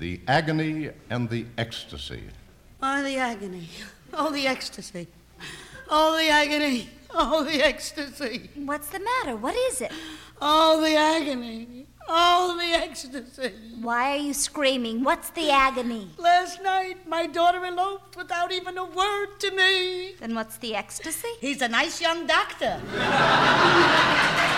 The agony and the ecstasy. Oh, the agony. Oh, the ecstasy. Oh, the agony. Oh, the ecstasy. What's the matter? What is it? Oh, the agony. Oh, the ecstasy. Why are you screaming? What's the agony? Last night, my daughter eloped without even a word to me. Then what's the ecstasy? He's a nice young doctor.